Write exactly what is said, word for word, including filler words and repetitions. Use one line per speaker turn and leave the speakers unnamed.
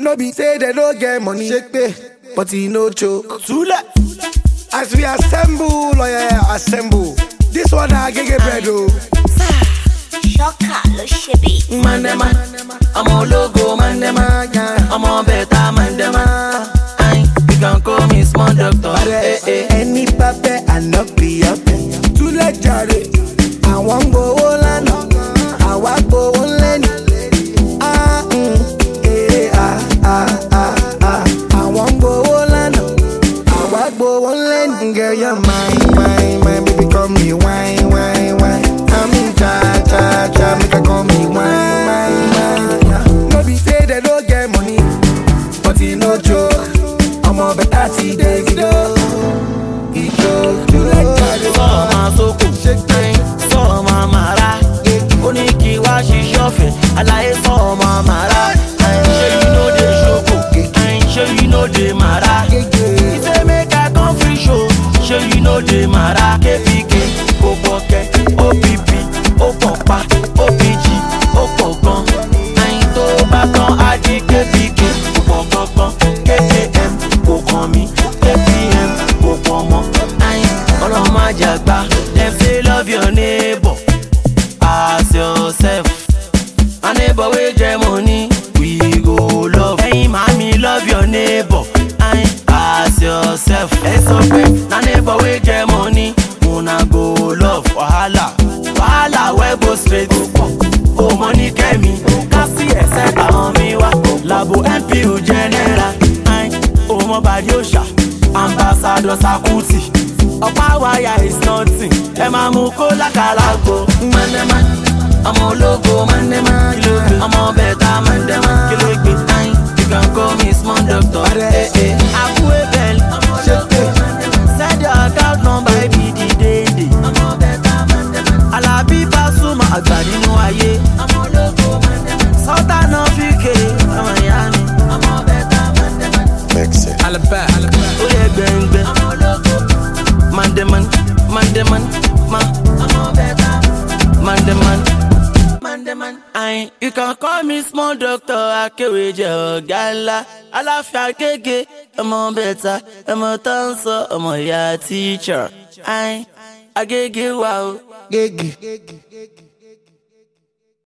No be say they no get money, shake pay, but he no choke. Tula. As we assemble, oh yeah, assemble. This one I get bread oh.
Shocker, lo shebi.
Mandema, I'm a logo, mandema, I'm a beta, mandema. Aye, you can call me small doctor.
Eh, eh. Any pape I not be up. Tula jare, I want go Olano, I want go Oleni. Ah, mm, eh, ah, ah, ah, ah. I want go Olano, I want go Oleni. Girl, you're mine, mine, mine, baby, call me wine, wine, wine. I'm in cha, cha, cha, make her call me wine, wine, wine. No be say they don't get money, but he no joke. I'm a better see Davido. He joke, you like that.
So my soko, so my mara. Oniki wa she shuffle, I like so my mara. I'm sure you know the shoko, I'm sure you know the mara. He say make I come free show, sure you know the mara. K P K, Oboke, O P P, Opopa, O P G, Opogon. I'm to back on I D K P K, Opogon, K K M, Okomi, K P M, Okomo. I'm all on my jagba. Them say love your neighbor as yourself. My neighbor with your money, we go love. Hey, mommy, love your neighbor I as yourself. It's okay. My neighbor with your money, wanna go love. Wahala, wahala, we go straight. Oh, money came me. Kasi except on me wa. Labo M P U general. I oh my body osha. Ambassador Sakuti. Opa wire is nothing. Emma muko la kalago. Mandema, I'm a logo. Mandema, I'm a better mandema. You can call me small doctor. Eh eh. Aku ebel. Send your account number. Baby di day day. I'm a better mandema. Alabi Pasuma agbani no aye. I'm a logo mandema. Sultan of U K. I'm a Miami. I'm a better mandema.
Mexico. Alaba.
Oye bang bang. I'm a logo. Mandeman, mandeman, ma. I'm a better. Mandeman, mandeman. Aye, you can call me small doctor. I carry your gala. I love your gege. I'm a better. I'm a dancer. I'm a ya teacher. Aye, I gege wow.
Gigi.